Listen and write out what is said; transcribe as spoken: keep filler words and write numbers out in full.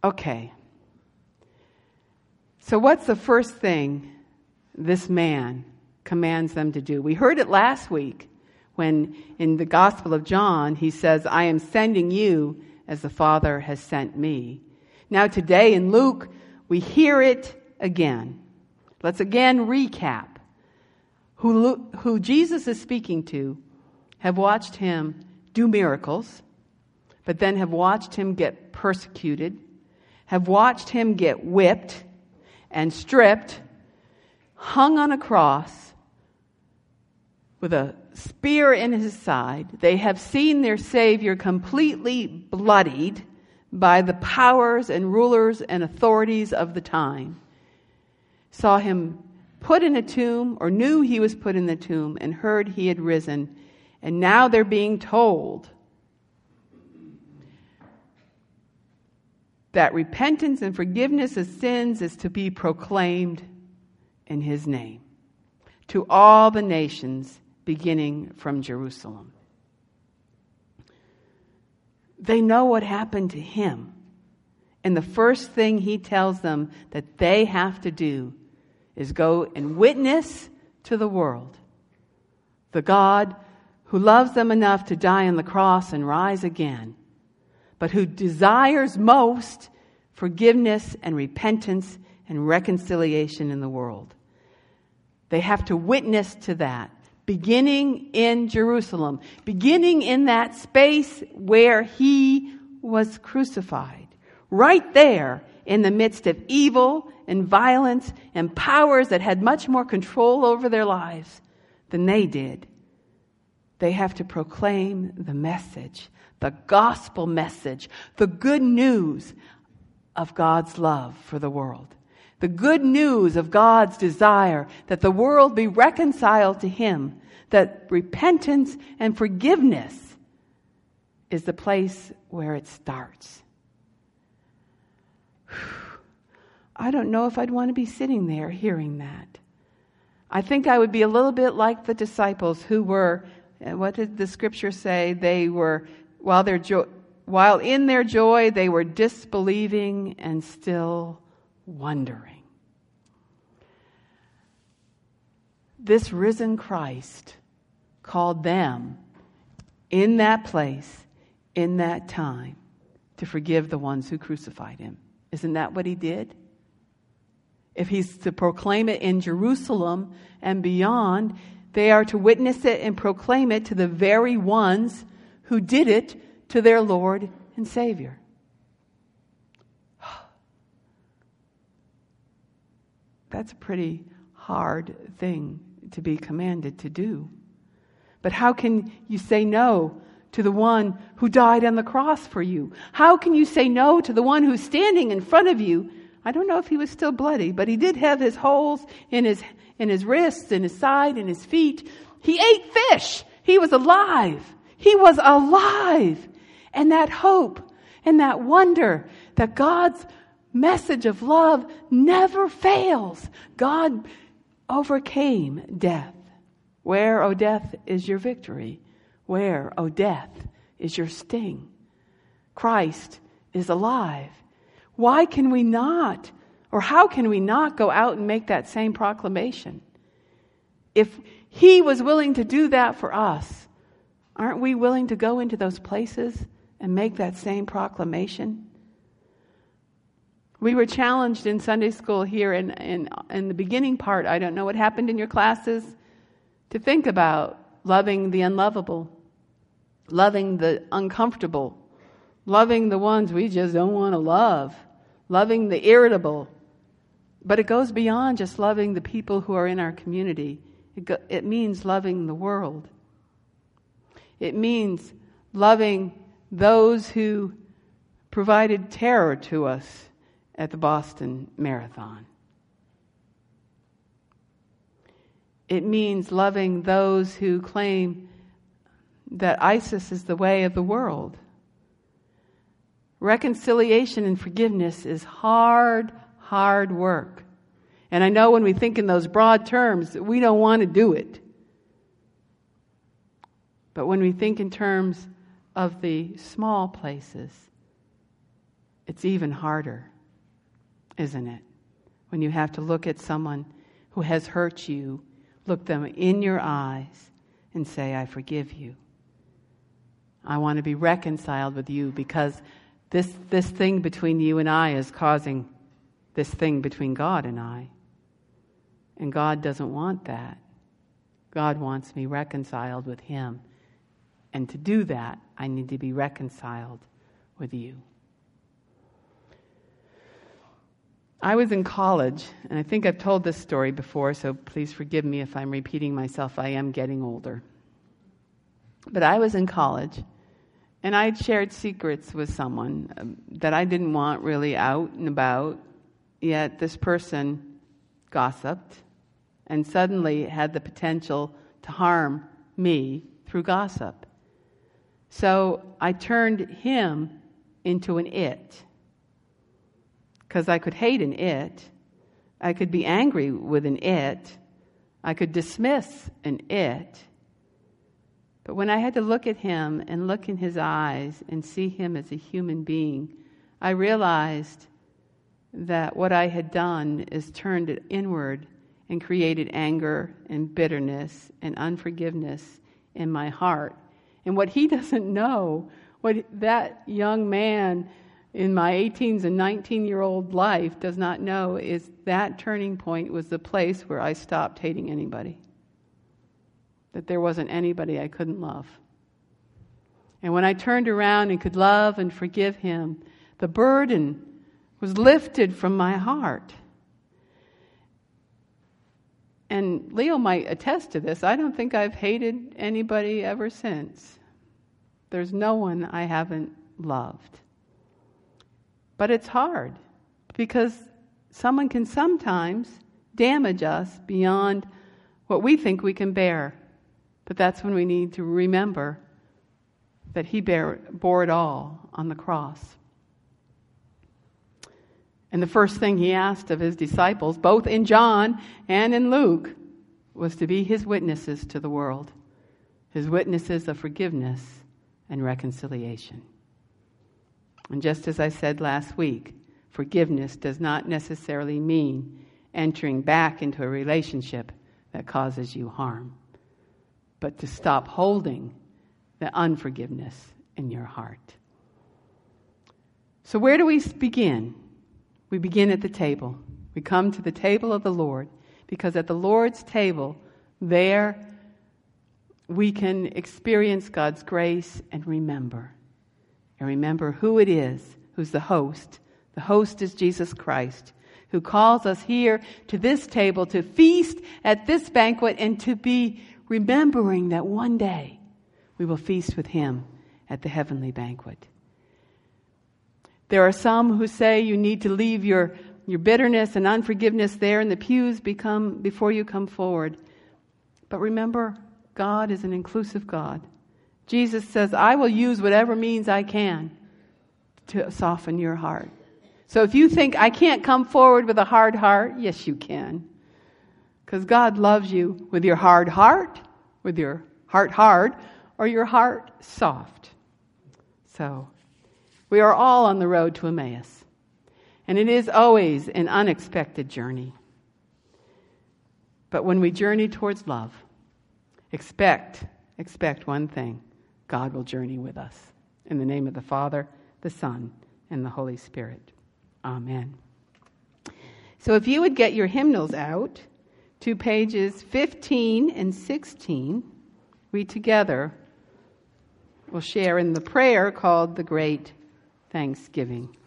Okay. So what's the first thing this man commands them to do? We heard it last week when in the Gospel of John, he says, I am sending you as the Father has sent me. Now today in Luke, we hear it again. Let's again recap. Who, who Jesus is speaking to have watched him do miracles, but then have watched him get persecuted, have watched him get whipped and stripped, hung on a cross with a spear in his side. They have seen their Savior completely bloodied by the powers and rulers and authorities of the time. Saw him put in a tomb, or knew he was put in the tomb, and heard he had risen. And now they're being told that repentance and forgiveness of sins is to be proclaimed in his name to all the nations, beginning from Jerusalem. They know what happened to him. And the first thing he tells them that they have to do is go and witness to the world the God who loves them enough to die on the cross and rise again, but who desires most forgiveness and repentance and reconciliation in the world. They have to witness to that, beginning in Jerusalem, beginning in that space where he was crucified. Right there in the midst of evil and violence and powers that had much more control over their lives than they did. They have to proclaim the message, the gospel message, the good news of God's love for the world. The good news of God's desire that the world be reconciled to him, that repentance and forgiveness is the place where it starts. I don't know if I'd want to be sitting there hearing that. I think I would be a little bit like the disciples who were, what did the scripture say? They were, while their jo- while in their joy, they were disbelieving and still wondering. This risen Christ called them in that place, in that time, to forgive the ones who crucified him. Isn't that what he did? If he's to proclaim it in Jerusalem and beyond, they are to witness it and proclaim it to the very ones who did it to their Lord and Savior. That's a pretty hard thing to be commanded to do. But how can you say no to the one who died on the cross for you? How can you say no to the one who's standing in front of you? I don't know if he was still bloody, but he did have his holes in his in his wrists, in his side, in his feet. He ate fish. He was alive. He was alive. And that hope and that wonder that God's message of love never fails. God overcame death. Where, O death, is your victory? Where, O death, is your sting? Christ is alive. Why can we not, or how can we not go out and make that same proclamation? If he was willing to do that for us, aren't we willing to go into those places and make that same proclamation? We were challenged in Sunday school here in, in, in the beginning part, I don't know what happened in your classes, to think about loving the unlovable, loving the uncomfortable, loving the ones we just don't want to love, loving the irritable. But it goes beyond just loving the people who are in our community. It, go, it means loving the world. It means loving those who provided terror to us at the Boston Marathon. It means loving those who claim that ISIS is the way of the world. Reconciliation and forgiveness is hard, hard work. And I know when we think in those broad terms, we don't want to do it. But when we think in terms of the small places, it's even harder, isn't it? When you have to look at someone who has hurt you, look them in your eyes and say, I forgive you. I want to be reconciled with you because this, this thing between you and I is causing this thing between God and I. And God doesn't want that. God wants me reconciled with Him. And to do that, I need to be reconciled with you. I was in college, and I think I've told this story before, so please forgive me if I'm repeating myself. I am getting older. But I was in college, and I had shared secrets with someone um, that I didn't want really out and about, yet this person gossiped and suddenly had the potential to harm me through gossip. So I turned him into an it. Because I could hate an it. I could be angry with an it. I could dismiss an it. But when I had to look at him and look in his eyes and see him as a human being, I realized that what I had done is turned it inward and created anger and bitterness and unforgiveness in my heart. And what he doesn't know, what that young man in my eighteen and nineteen-year-old life does not know, is that turning point was the place where I stopped hating anybody. That there wasn't anybody I couldn't love. And when I turned around and could love and forgive him, the burden was lifted from my heart. And Leo might attest to this. I don't think I've hated anybody ever since. There's no one I haven't loved. But it's hard because someone can sometimes damage us beyond what we think we can bear. But that's when we need to remember that He bear, bore it all on the cross. And the first thing He asked of His disciples, both in John and in Luke, was to be His witnesses to the world. His witnesses of forgiveness and reconciliation. And just as I said last week, forgiveness does not necessarily mean entering back into a relationship that causes you harm, but to stop holding the unforgiveness in your heart. So where do we begin? We begin at the table. We come to the table of the Lord, because at the Lord's table, there we can experience God's grace and remember. And remember who it is who's the host. The host is Jesus Christ, who calls us here to this table to feast at this banquet and to be remembering that one day we will feast with Him at the heavenly banquet. There are some who say you need to leave your, your bitterness and unforgiveness there in the pews become, before you come forward. But remember, God is an inclusive God. Jesus says, I will use whatever means I can to soften your heart. So if you think I can't come forward with a hard heart, yes, you can. Because God loves you with your hard heart, with your heart hard, or your heart soft. So we are all on the road to Emmaus. And it is always an unexpected journey. But when we journey towards love, expect, expect one thing. God will journey with us. In the name of the Father, the Son, and the Holy Spirit. Amen. So if you would get your hymnals out to pages fifteen and sixteen, we together will share in the prayer called the Great Thanksgiving.